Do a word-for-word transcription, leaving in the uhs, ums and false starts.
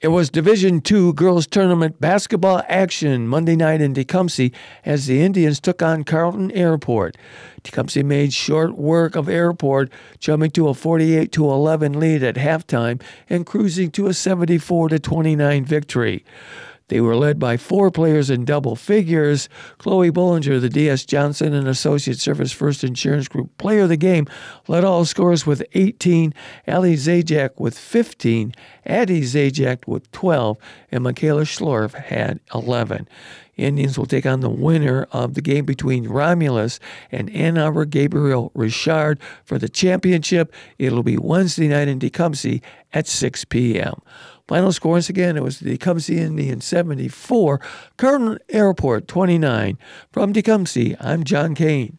It was Division two girls tournament basketball action Monday night in Tecumseh as the Indians took on Carleton Airport. Tecumseh made short work of Airport, jumping to a forty-eight to eleven lead at halftime and cruising to a seventy-four to twenty-nine victory. They were led by four players in double figures. Chloe Bollinger, the D S. Johnson and Associate Service First Insurance Group Player of the Game, led all scorers with eighteen, Allie Zajac with fifteen, Addie Zajac with twelve, and Michaela Schlorf had eleven. Indians will take on the winner of the game between Romulus and Ann Arbor Gabriel Richard for the championship. It'll be Wednesday night in Tecumseh at six p.m. Final scores again, it was the Tecumseh Indians seventy-four, Carleton Airport twenty-nine. From Tecumseh, I'm John Kane.